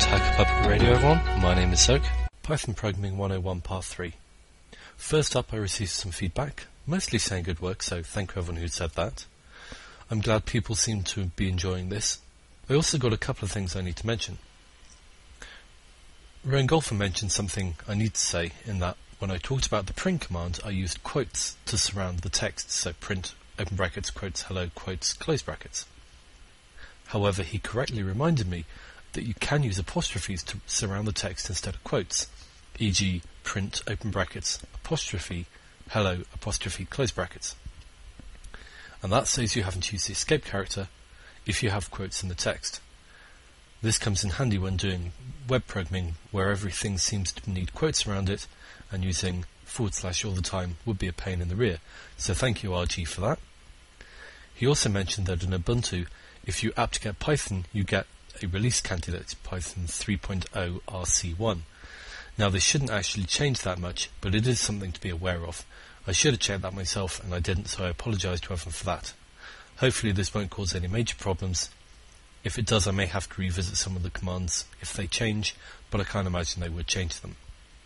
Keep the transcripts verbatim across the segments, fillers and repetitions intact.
Hacker Puppet Radio, everyone. My name is Soak. Python Programming one oh one Part three. First up, I received some feedback, mostly saying good work, so thank you everyone who said that. I'm glad people seem to be enjoying this. I also got a couple of things I need to mention. Rangolfer mentioned something I need to say, in that when I talked about the print command, I used quotes to surround the text, so print, open brackets, quotes, hello, quotes, close brackets. However, he correctly reminded me that you can use apostrophes to surround the text instead of quotes, for example print, open brackets, apostrophe, hello, apostrophe, close brackets. And that saves you having to use the escape character if you have quotes in the text. This comes in handy when doing web programming where everything seems to need quotes around it, and using forward slash all the time would be a pain in the rear. So thank you R G for that. He also mentioned that in Ubuntu, if you apt-get Python, you get a release candidate, Python three point oh R C one. Now this shouldn't actually change that much, but it is something to be aware of. I should have checked that myself and I didn't, so I apologise to everyone for that. Hopefully this won't cause any major problems. If it does, I may have to revisit some of the commands if they change, but I can't imagine they would change them.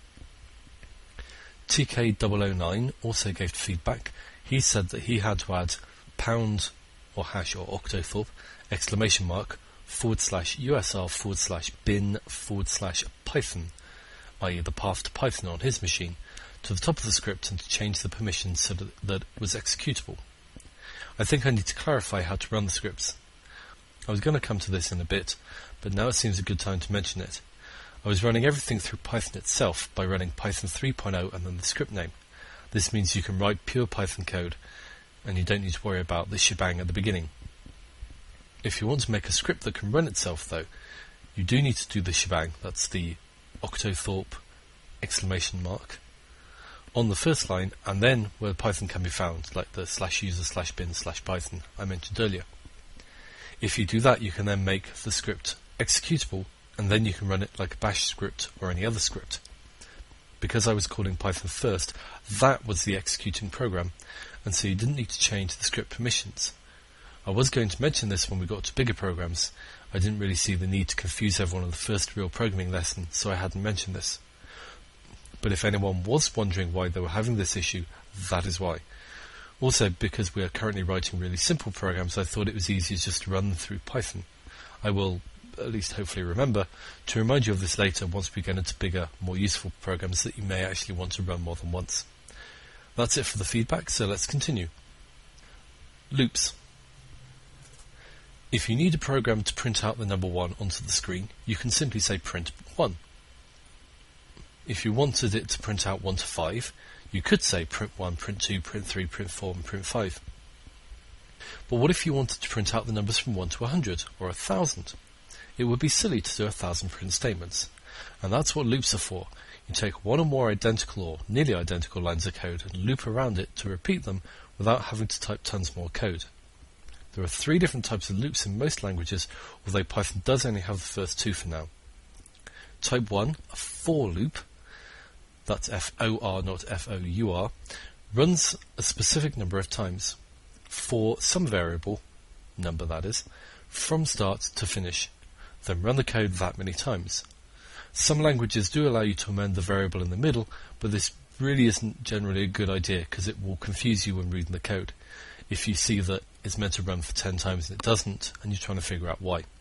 T K zero zero nine also gave feedback. He said that he had to add pound or hash or octothorpe exclamation mark forward slash usr forward slash bin forward slash python, that is the path to Python on his machine, to the top of the script and to change the permissions so that, that it was executable. I think I need to clarify how to run the scripts. I was going to come to this in a bit, but now it seems a good time to mention it. I was running everything through Python itself by running Python three point oh and then the script name. This means you can write pure Python code and you don't need to worry about this shebang at the beginning. If you want to make a script that can run itself though, you do need to do the shebang, that's the octothorpe exclamation mark, on the first line and then where Python can be found, like the slash user slash bin slash Python I mentioned earlier. If you do that, you can then make the script executable and then you can run it like a bash script or any other script. Because I was calling Python first, that was the executing program, and so you didn't need to change the script permissions. I was going to mention this when we got to bigger programs. I didn't really see the need to confuse everyone on the first real programming lesson, so I hadn't mentioned this. But if anyone was wondering why they were having this issue, that is why. Also, because we are currently writing really simple programs, I thought it was easier just to run them through Python. I will, at least hopefully remember, to remind you of this later once we get into bigger, more useful programs that you may actually want to run more than once. That's it for the feedback, so let's continue. Loops. If you need a program to print out the number one onto the screen, you can simply say print one. If you wanted it to print out one to five, you could say print one, print two, print three, print four, and print five. But what if you wanted to print out the numbers from one to one hundred, or one thousand? It would be silly to do one thousand print statements. And that's what loops are for. You take one or more identical or nearly identical lines of code and loop around it to repeat them without having to type tons more code. There are three different types of loops in most languages, although Python does only have the first two for now. Type one, a for loop, that's F O R not F O U R, runs a specific number of times, for some variable, number that is, from start to finish, then run the code that many times. Some languages do allow you to amend the variable in the middle, but this really isn't generally a good idea because it will confuse you when reading the code. If you see that it's meant to run for ten times and it doesn't, and you're trying to figure out why.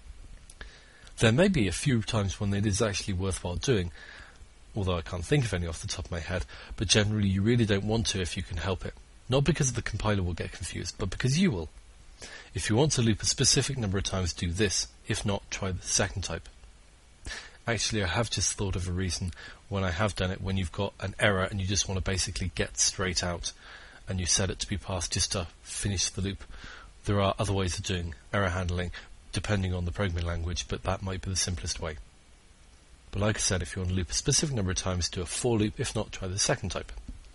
There may be a few times when it is actually worthwhile doing, although I can't think of any off the top of my head, but generally you really don't want to if you can help it. Not because the compiler will get confused, but because you will. If you want to loop a specific number of times, do this. If not, try the second type. Actually, I have just thought of a reason when I have done it, when you've got an error and you just want to basically get straight out, and you set it to be passed just to finish the loop. There are other ways of doing error handling, depending on the programming language, but that might be the simplest way. But like I said, if you want to loop a specific number of times, do a for loop. If not, try the second type.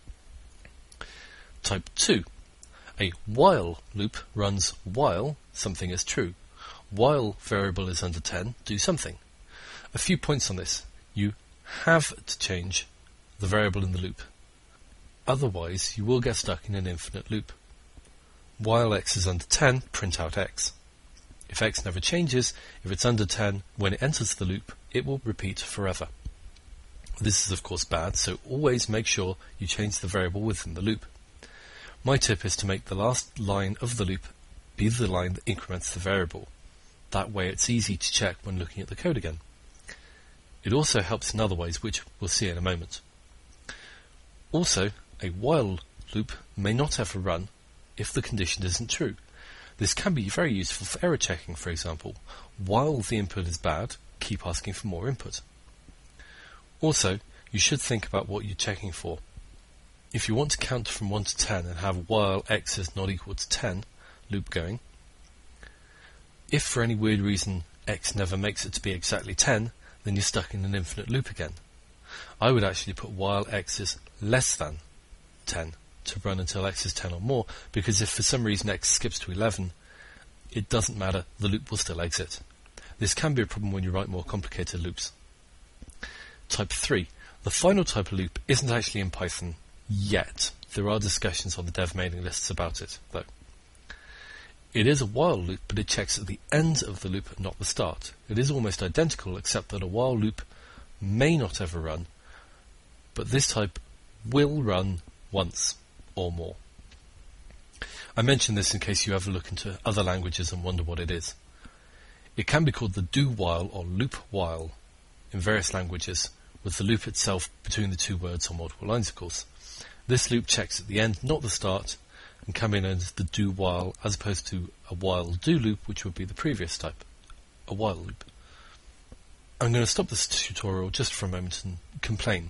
Type two. A while loop runs while something is true. While variable is under ten, do something. A few points on this. You have to change the variable in the loop. Otherwise, you will get stuck in an infinite loop. While x is under ten, print out x. If x never changes, if it's under ten, when it enters the loop, it will repeat forever. This is of course bad, so always make sure you change the variable within the loop. My tip is to make the last line of the loop be the line that increments the variable. That way it's easy to check when looking at the code again. It also helps in other ways, which we'll see in a moment. Also, a while loop may not ever run if the condition isn't true. This can be very useful for error checking, for example. While the input is bad, keep asking for more input. Also, you should think about what you're checking for. If you want to count from one to ten and have while x is not equal to ten loop going, if for any weird reason x never makes it to be exactly ten, then you're stuck in an infinite loop again. I would actually put while x is less than ten to run until x is ten or more, because if for some reason x skips to eleven, it doesn't matter, the loop will still exit. This can be a problem when you write more complicated loops. Type three. The final type of loop isn't actually in Python yet. There are discussions on the dev mailing lists about it, though. It is a while loop, but it checks at the end of the loop, not the start. It is almost identical, except that a while loop may not ever run, but this type will run once or more. I mention this in case you ever look into other languages and wonder what it is. It can be called the do while or loop while in various languages, with the loop itself between the two words or multiple lines, of course. This loop checks at the end, not the start, and can be known as the do while, as opposed to a while do loop, which would be the previous type, a while loop. I'm going to stop this tutorial just for a moment and complain.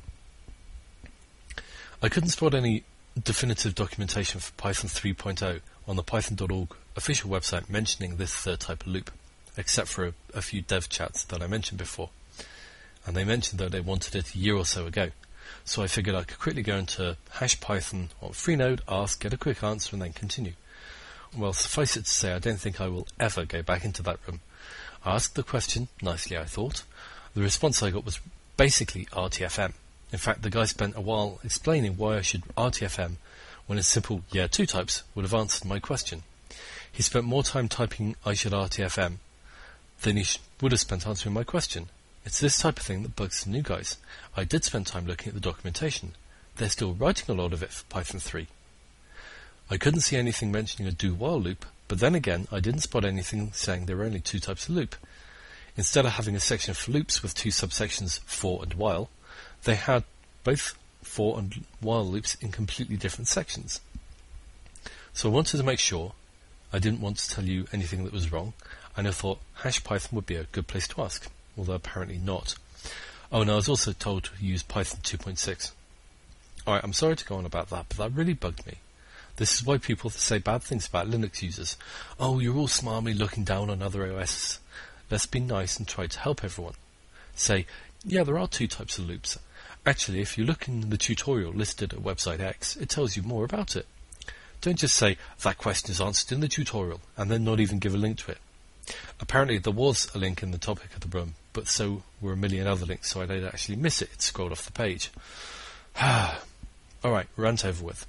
I couldn't spot any definitive documentation for Python three point oh on the python dot org official website mentioning this third type of loop, except for a, a few dev chats that I mentioned before. And they mentioned that they wanted it a year or so ago. So I figured I could quickly go into hash Python on Freenode, ask, get a quick answer, and then continue. Well, suffice it to say, I don't think I will ever go back into that room. I asked the question, nicely I thought. The response I got was basically R T F M. In fact, the guy spent a while explaining why I should R T F M when a simple yeah two types would have answered my question. He spent more time typing I should R T F M than he sh- would have spent answering my question. It's this type of thing that bugs the new guys. I did spend time looking at the documentation. They're still writing a lot of it for Python three. I couldn't see anything mentioning a do-while loop, but then again, I didn't spot anything saying there were only two types of loop. Instead of having a section for loops with two subsections, for and while, they had both for and while loops in completely different sections. So I wanted to make sure I didn't want to tell you anything that was wrong, and I thought hash Python would be a good place to ask, although apparently not. Oh, and I was also told to use Python two point six. Alright, I'm sorry to go on about that, but that really bugged me. This is why people say bad things about Linux users. Oh, you're all smarmy looking down on other O Ss. Let's be nice and try to help everyone. Say, yeah, there are two types of loops. Actually, if you look in the tutorial listed at website X, it tells you more about it. Don't just say, that question is answered in the tutorial, and then not even give a link to it. Apparently there was a link in the topic of the room, but so were a million other links, so I did actually miss it. It scrolled off the page. Alright, rant over with.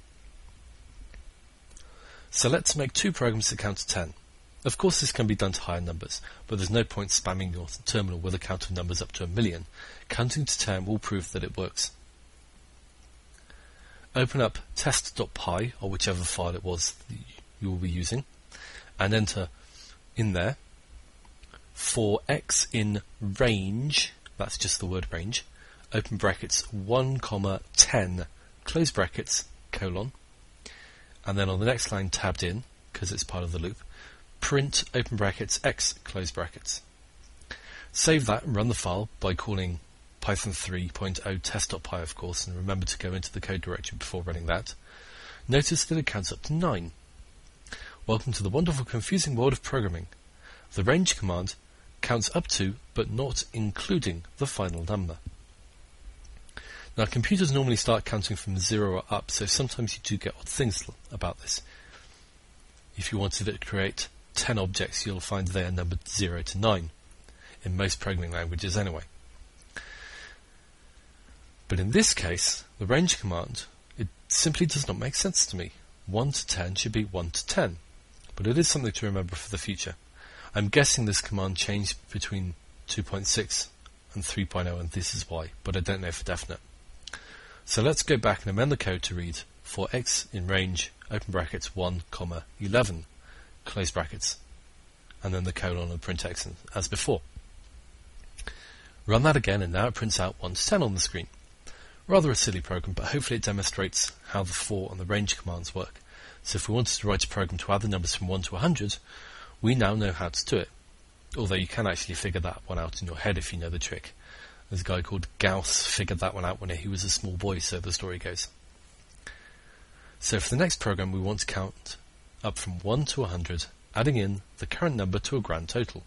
So let's make two programs that count to ten. Of course this can be done to higher numbers, but there's no point spamming your terminal with a count of numbers up to a million. Counting to ten will prove that it works. Open up test dot p y, or whichever file it was that you will be using, and enter in there for x in range, that's just the word range, open brackets one comma ten, close brackets, colon, and then on the next line tabbed in, because it's part of the loop, print open brackets x, close brackets. Save that and run the file by calling Python three point oh test dot p y, of course, and remember to go into the code directory before running that. Notice that it counts up to nine. Welcome to the wonderful, confusing world of programming. The range command counts up to, but not including, the final number. Now, computers normally start counting from zero or up, so sometimes you do get odd things about this. If you wanted it to create ten objects, you'll find they are numbered zero to nine, in most programming languages anyway. But in this case, the range command, it simply does not make sense to me. one to ten should be one to ten. But it is something to remember for the future. I'm guessing this command changed between two point six and three point oh, and this is why, but I don't know for definite. So let's go back and amend the code to read for x in range, open brackets, one, comma, eleven, close brackets, and then the colon and print x as before. Run that again, and now it prints out one to ten on the screen. Rather a silly program, but hopefully it demonstrates how the for and the range commands work. So if we wanted to write a program to add the numbers from one to one hundred, we now know how to do it. Although you can actually figure that one out in your head if you know the trick. There's a guy called Gauss figured that one out when he was a small boy, so the story goes. So for the next program, we want to count up from one to one hundred, adding in the current number to a grand total.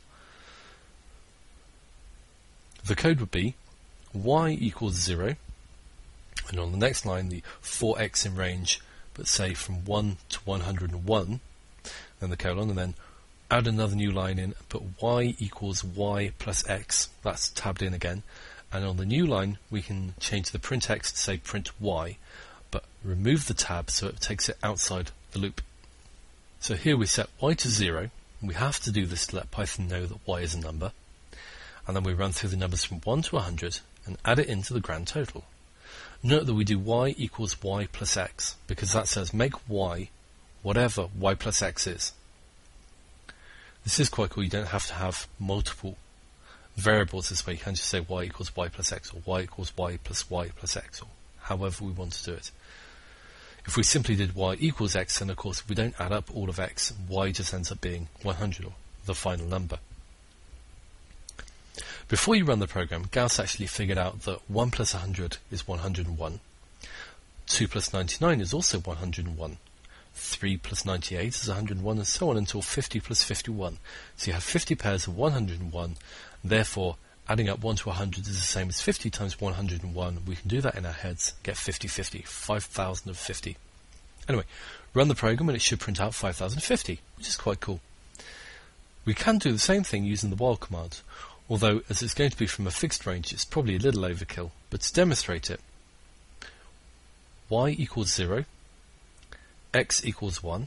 The code would be y equals zero, and on the next line the for x in range, but say from one to one hundred one, then the colon, and then add another new line in, put y equals y plus x, that's tabbed in again, and on the new line we can change the print x to say print y, but remove the tab so it takes it outside the loop. So here we set y to zero, and we have to do this to let Python know that y is a number, and then we run through the numbers from one to one hundred and add it into the grand total. Note that we do y equals y plus x, because that says make y whatever y plus x is. This is quite cool. You don't have to have multiple variables this way. You can just say y equals y plus x, or y equals y plus y plus x, or however we want to do it. If we simply did y equals x, then of course if we don't add up all of x, y just ends up being one hundred, or the final number. Before you run the program, Gauss actually figured out that one plus one hundred is one hundred one, two plus ninety-nine is also one hundred one, three plus ninety-eight is one hundred one, and so on until fifty plus fifty-one. So you have fifty pairs of one hundred one, therefore adding up one to one hundred is the same as fifty times one hundred one. We can do that in our heads, get fifty fifty, five thousand fifty. Anyway, run the program and it should print out five thousand fifty, which is quite cool. We can do the same thing using the while command, although as it's going to be from a fixed range, it's probably a little overkill. But to demonstrate it, y equals zero, x equals one,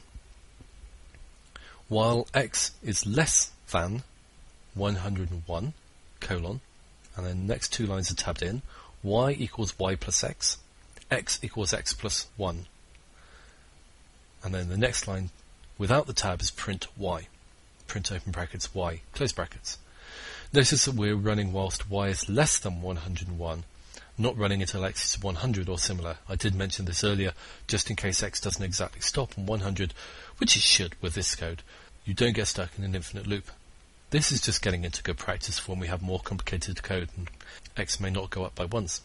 while x is less than one hundred one, colon, and then the next two lines are tabbed in, y equals y plus x, x equals x plus one, and then the next line without the tab is print y, print open brackets y, close brackets. Notice that we're running whilst y is less than one hundred one, not running until x is one hundred or similar. I did mention this earlier, just in case x doesn't exactly stop on one hundred, which it should with this code. You don't get stuck in an infinite loop. This is just getting into good practice for when we have more complicated code and x may not go up by ones.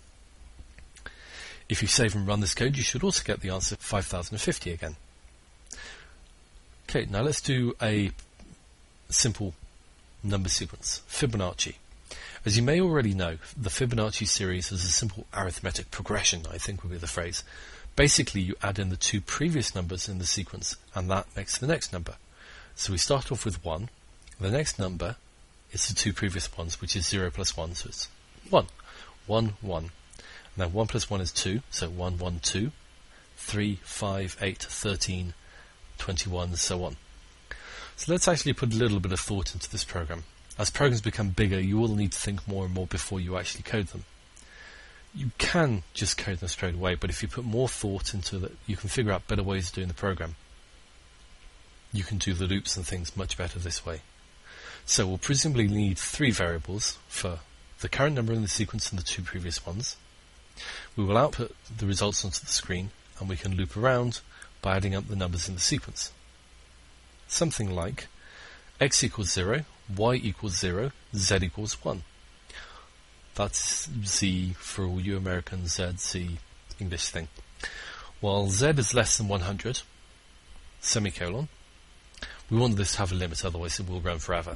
If you save and run this code, you should also get the answer five thousand fifty again. Okay, now let's do a simple number sequence, Fibonacci. As you may already know, the Fibonacci series is a simple arithmetic progression, I think would be the phrase. Basically, you add in the two previous numbers in the sequence, and that makes the next number. So we start off with one. The next number is the two previous ones, which is zero plus one, so it's one. one, one. And then one plus one is two, so one, one, two. three, five, eight, thirteen, twenty-one, and so on. So let's actually put a little bit of thought into this program. As programs become bigger, you will need to think more and more before you actually code them. You can just code them straight away, but if you put more thought into it, you can figure out better ways of doing the program. You can do the loops and things much better this way. So we'll presumably need three variables for the current number in the sequence and the two previous ones. We will output the results onto the screen, and we can loop around by adding up the numbers in the sequence. Something like x equals zero, y equals zero, z equals one. That's z for all you Americans, z, z, English thing. While z is less than one hundred, semicolon, we want this to have a limit, otherwise it will run forever.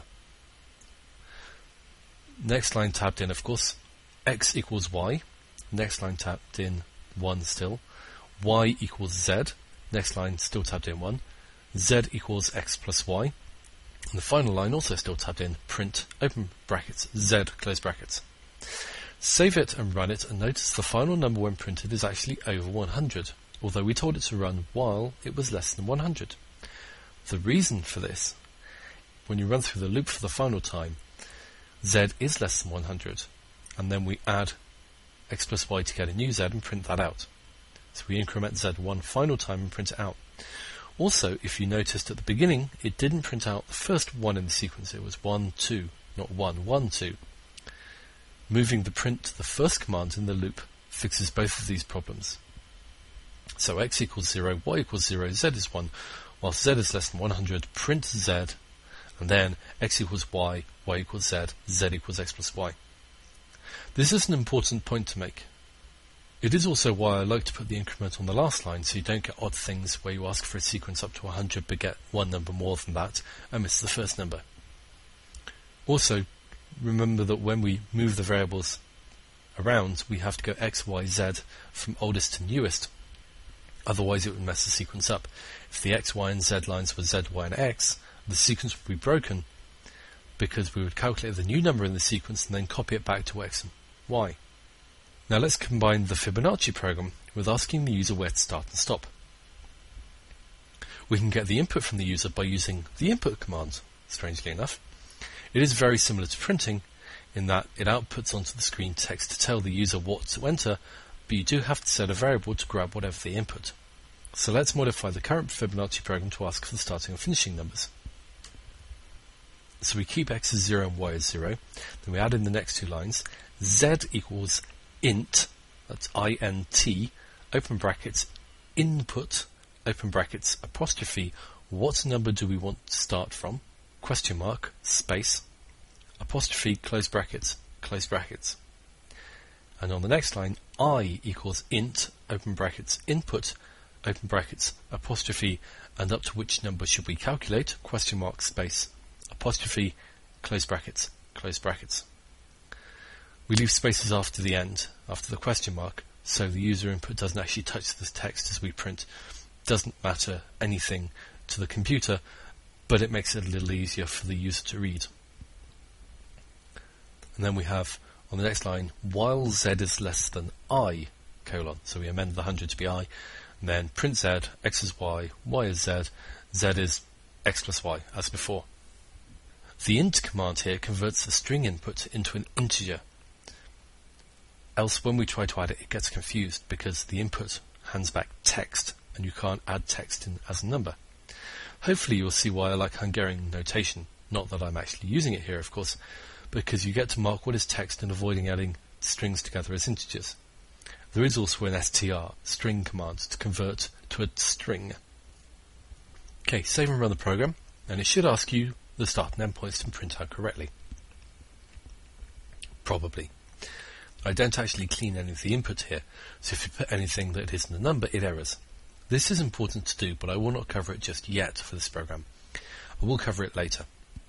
Next line tabbed in, of course, x equals y. Next line tabbed in, one still. Y equals z. Next line still tabbed in, one. Z equals x plus y. And the final line also still tabbed in, print, open brackets, z, close brackets. Save it and run it, and notice the final number when printed is actually over one hundred, although we told it to run while it was less than one hundred. The reason for this when you run through the loop for the final time, z is less than one hundred, and then we add x plus y to get a new z and print that out. So we increment z one final time and print it out. Also, if you noticed at the beginning, it didn't print out the first one in the sequence. It was one, two, not one, one, two. Moving the print to the first command in the loop fixes both of these problems. So x equals zero, y equals zero, z is one, whilst z is less than one hundred, print z, and then x equals y, y equals z, z equals x plus y. This is an important point to make. It is also why I like to put the increment on the last line, so you don't get odd things where you ask for a sequence up to one hundred but get one number more than that and miss the first number. Also, remember that when we move the variables around, we have to go x, y, z from oldest to newest. Otherwise it would mess the sequence up. If the x, y and z lines were z, y and x, the sequence would be broken because we would calculate the new number in the sequence and then copy it back to x and y. Now let's combine the Fibonacci program with asking the user where to start and stop. We can get the input from the user by using the input command, strangely enough. It is very similar to printing in that it outputs onto the screen text to tell the user what to enter, but you do have to set a variable to grab whatever they input. So let's modify the current Fibonacci program to ask for the starting and finishing numbers. So we keep x as zero and y as zero, then we add in the next two lines, z equals int, that's I N T, open brackets, input, open brackets, apostrophe, what number do we want to start from, question mark, space, apostrophe, close brackets, close brackets. And on the next line, I equals int, open brackets, input, open brackets, apostrophe, and up to which number should we calculate, question mark, space, apostrophe, close brackets, close brackets. We leave spaces after the end, after the question mark, so the user input doesn't actually touch this text as we print. Doesn't matter anything to the computer, but it makes it a little easier for the user to read. And then we have, on the next line, while z is less than I, colon. So we amend the one hundred to be I, and then print z, x is y, y is z, z is x plus y, as before. The int command here converts the string input into an integer. Else, when we try to add it, it gets confused because the input hands back text, and you can't add text in as a number. Hopefully you'll see why I like Hungarian notation, not that I'm actually using it here, of course, because you get to mark what is text and avoiding adding strings together as integers. There is also an str, string command, to convert to a string. Okay, save and run the program, and it should ask you the start and end points to print out correctly. Probably. I don't actually clean any of the input here, so if you put anything that isn't a number, it errors. This is important to do, but I will not cover it just yet for this program. I will cover it later.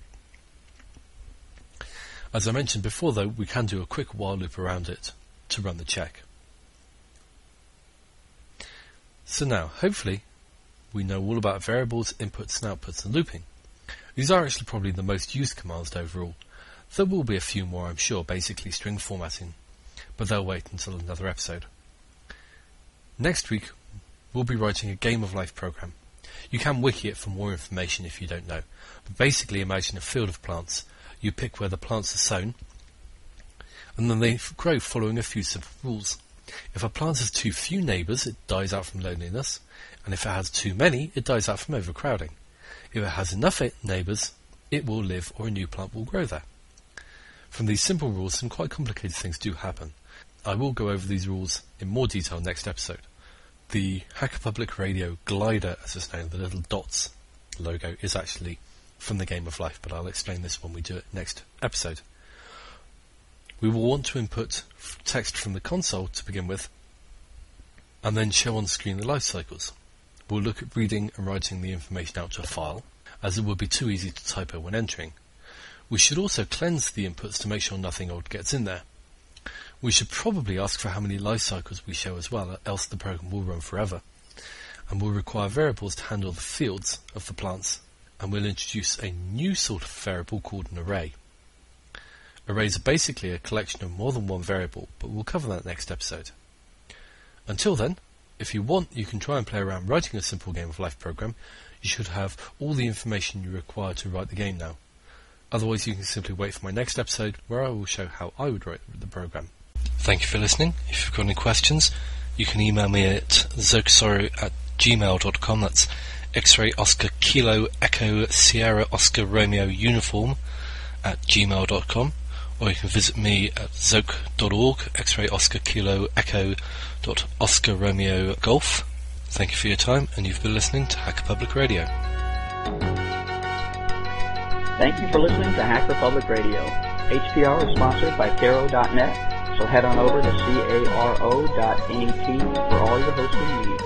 As I mentioned before though, we can do a quick while loop around it to run the check. So now, hopefully, we know all about variables, inputs and outputs and looping. These are actually probably the most used commands overall. There will be a few more, I'm sure, basically string formatting, but they'll wait until another episode. Next week, we'll be writing a Game of Life program. You can wiki it for more information if you don't know, but basically imagine a field of plants. You pick where the plants are sown, and then they grow following a few simple rules. If a plant has too few neighbours, it dies out from loneliness, and if it has too many, it dies out from overcrowding. If it has enough neighbours, it will live or a new plant will grow there. From these simple rules, some quite complicated things do happen. I will go over these rules in more detail next episode. The Hacker Public Radio glider, as it's known, the little dots logo, is actually from the Game of Life, but I'll explain this when we do it next episode. We will want to input text from the console to begin with, and then show on screen the life cycles. We'll look at reading and writing the information out to a file, as it would be too easy to typo when entering. We should also cleanse the inputs to make sure nothing old gets in there. We should probably ask for how many life cycles we show as well, else the program will run forever. And we'll require variables to handle the fields of the plants, and we'll introduce a new sort of variable called an array. Arrays are basically a collection of more than one variable, but we'll cover that next episode. Until then, if you want, you can try and play around writing a simple Game of Life program. You should have all the information you require to write the game now. Otherwise, you can simply wait for my next episode where I will show how I would write the program. Thank you for listening. If you've got any questions, you can email me at zokasoro at gmail dot com. That's X-ray Oscar Kilo Echo Sierra Oscar Romeo Uniform at gmail dot com. Or you can visit me at zoke dot org, X-ray Oscar Kilo Echo dot Oscar Romeo Golf. Thank you for your time, and you've been listening to Hacker Public Radio. Thank you for listening to Hacker Public Radio. H P R is sponsored by Caro dot net, so head on over to caro dot net for all your hosting needs.